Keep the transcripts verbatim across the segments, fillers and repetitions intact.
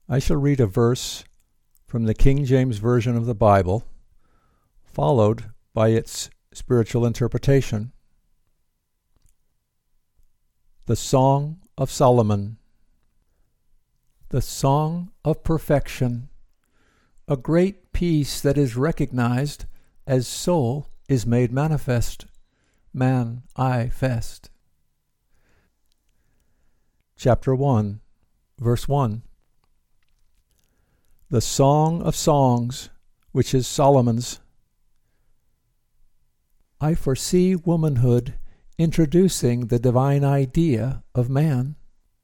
I shall read a verse from the King James Version of the Bible, followed by its spiritual interpretation. The Song of Solomon. The song of perfection, a great peace that is recognized as soul is made manifest, man I fest. Chapter one, verse one. The Song of Songs, which is Solomon's. I foresee womanhood introducing the divine idea of man.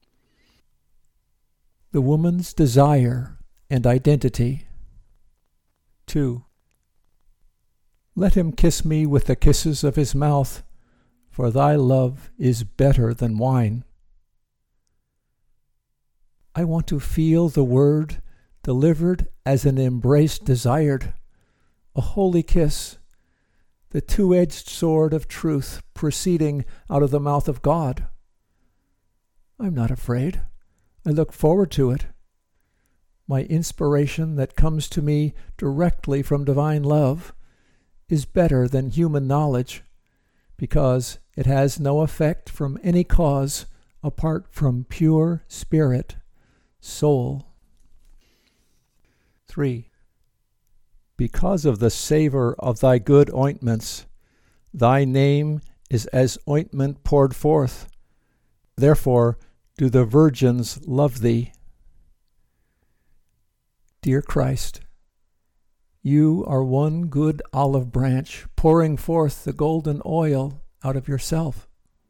The woman's desire and identity. two. Let him kiss me with the kisses of his mouth, for thy love is better than wine. I want to feel the word delivered as an embrace desired, a holy kiss, the two-edged sword of truth proceeding out of the mouth of God. I'm not afraid. I look forward to it. My inspiration that comes to me directly from divine love is better than human knowledge, because it has no effect from any cause apart from pure spirit, soul. three. Because of the savor of thy good ointments, thy name is as ointment poured forth. Therefore do the virgins love thee. Dear Christ, you are one good olive branch pouring forth the golden oil out of yourself.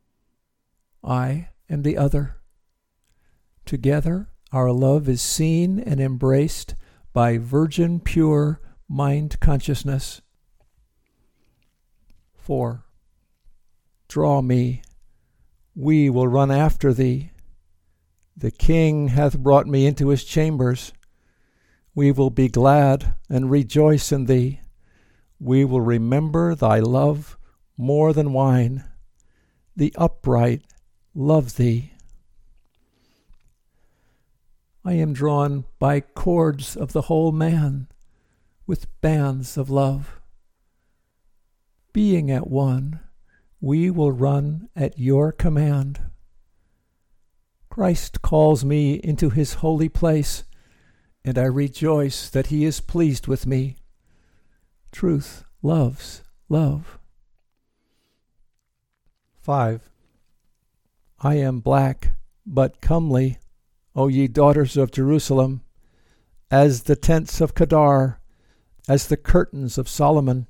I am the other. Together our love is seen and embraced by virgin pure mind consciousness. four. Draw me, we will run after thee. The King hath brought me into his chambers. We will be glad and rejoice in thee. We will remember thy love more than wine. The upright love thee. I am drawn by cords of the whole man, with bands of love. Being at one, we will run at your command. Christ calls me into his holy place, and I rejoice that he is pleased with me. Truth loves love. five. I am black, but comely, O ye daughters of Jerusalem, as the tents of Kedar, as the curtains of Solomon.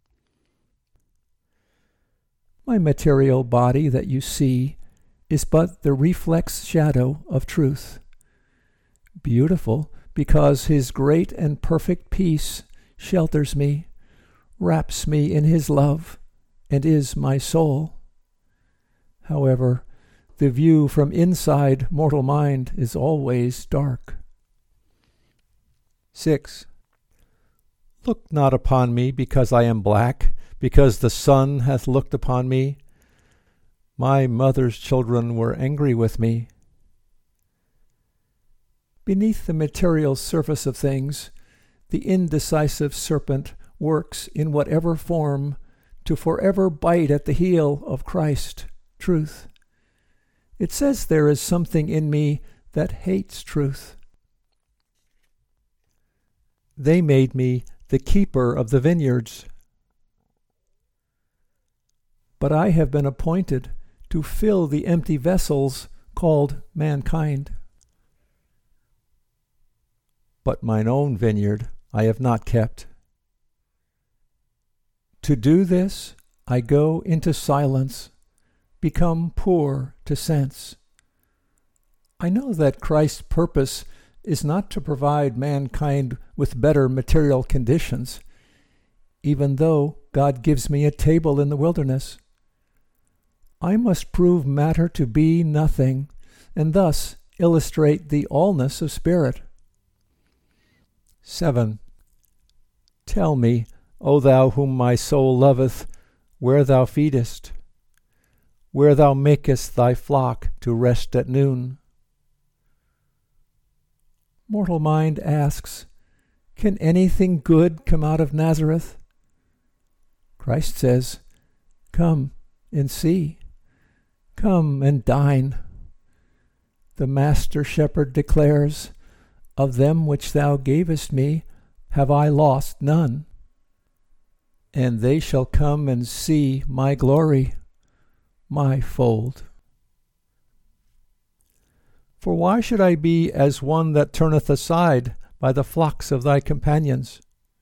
My material body that you see is but the reflex shadow of truth. Beautiful, because his great and perfect peace shelters me, wraps me in his love, and is my soul. However, the view from inside mortal mind is always dark. six. Look not upon me because I am black, because the sun hath looked upon me. My mother's children were angry with me. Beneath the material surface of things, the indecisive serpent works in whatever form to forever bite at the heel of Christ, truth. It says there is something in me that hates truth. They made me the keeper of the vineyards. But I have been appointed to fill the empty vessels called mankind. But mine own vineyard I have not kept. To do this, I go into silence, become poor to sense. I know that Christ's purpose is not to provide mankind with better material conditions, even though God gives me a table in the wilderness. I must prove matter to be nothing, and thus illustrate the allness of spirit. seven. Tell me, O thou whom my soul loveth, where thou feedest, where thou makest thy flock to rest at noon. Mortal mind asks, can anything good come out of Nazareth? Christ says, come and see. Come and dine. The Master Shepherd declares, of them which thou gavest me have I lost none. And they shall come and see my glory, my fold. For why should I be as one that turneth aside by the flocks of thy companions?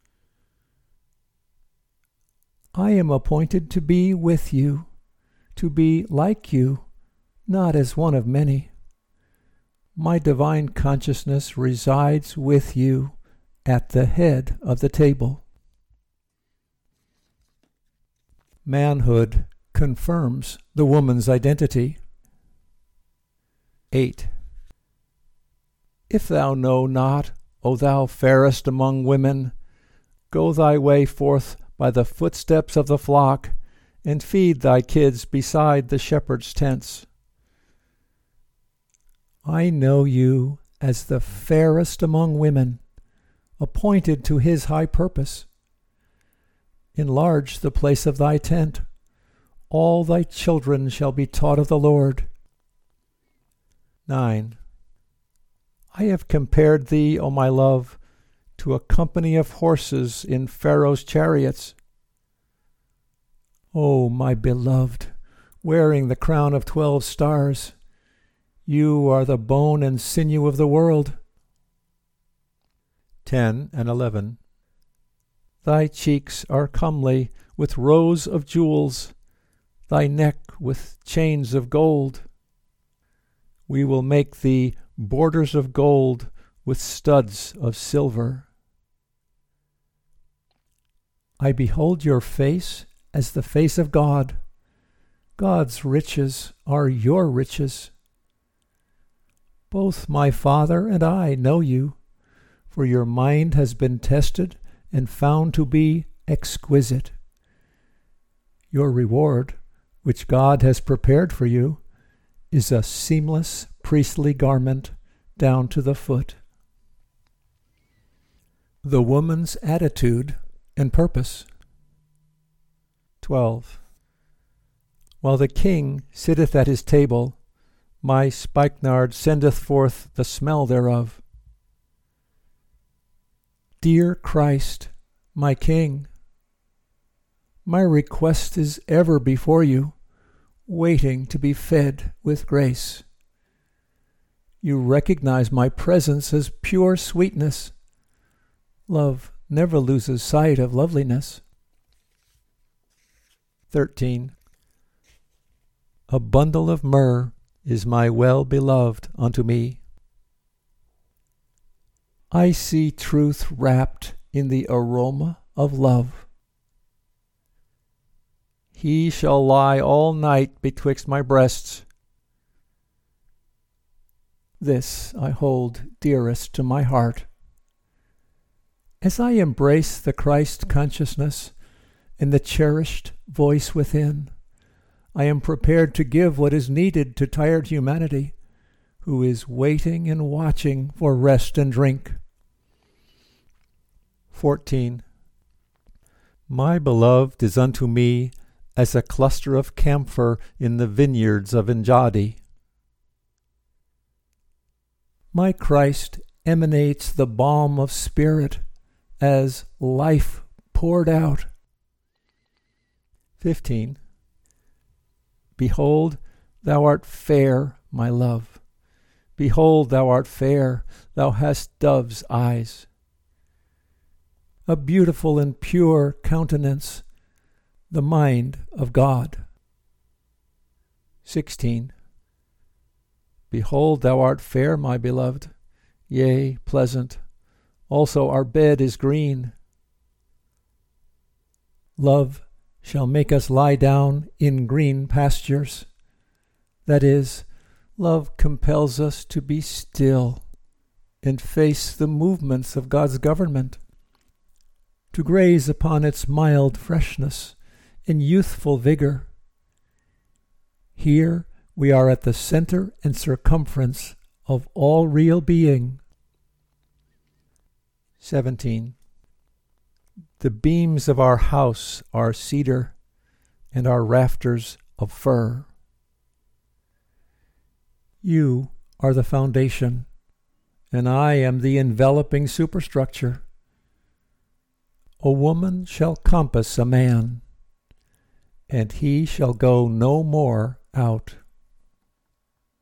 I am appointed to be with you, to be like you, not as one of many. My divine consciousness resides with you at the head of the table. Manhood confirms the woman's identity. eight. If thou know not, O thou fairest among women, go thy way forth by the footsteps of the flock, and feed thy kids beside the shepherd's tents. I know you as the fairest among women, appointed to his high purpose. Enlarge the place of thy tent. All thy children shall be taught of the Lord. nine. I have compared thee, O my love, to a company of horses in Pharaoh's chariots. O my beloved, wearing the crown of twelve stars, you are the bone and sinew of the world. ten and eleven. Thy cheeks are comely with rows of jewels, thy neck with chains of gold. We will make thee borders of gold with studs of silver. I behold your face as the face of God. God's riches are your riches. Both my Father and I know you, for your mind has been tested and found to be exquisite. Your reward, which God has prepared for you, is a seamless priestly garment down to the foot. The woman's attitude and purpose. twelve. While the king sitteth at his table, my spikenard sendeth forth the smell thereof. Dear Christ, my King, my request is ever before you, waiting to be fed with grace. You recognize my presence as pure sweetness. Love never loses sight of loveliness. thirteen. A bundle of myrrh is my well-beloved unto me. I see truth wrapped in the aroma of love. He shall lie all night betwixt my breasts. This I hold dearest to my heart. As I embrace the Christ consciousness and the cherished voice within, I am prepared to give what is needed to tired humanity, who is waiting and watching for rest and drink. fourteen. My beloved is unto me as a cluster of camphor in the vineyards of Enjadi. My Christ emanates the balm of spirit as life poured out. fifteen. Behold, thou art fair, my love. Behold, thou art fair, thou hast dove's eyes. A beautiful and pure countenance, the mind of God. sixteen. Behold, thou art fair, my beloved, yea, pleasant. Also our bed is green. Love shall make us lie down in green pastures. That is, love compels us to be still and face the movements of God's government, to graze upon its mild freshness and youthful vigor. Here we are at the center and circumference of all real being. seventeen. The beams of our house are cedar, and our rafters of fir. You are the foundation, and I am the enveloping superstructure. A woman shall compass a man, and he shall go no more out.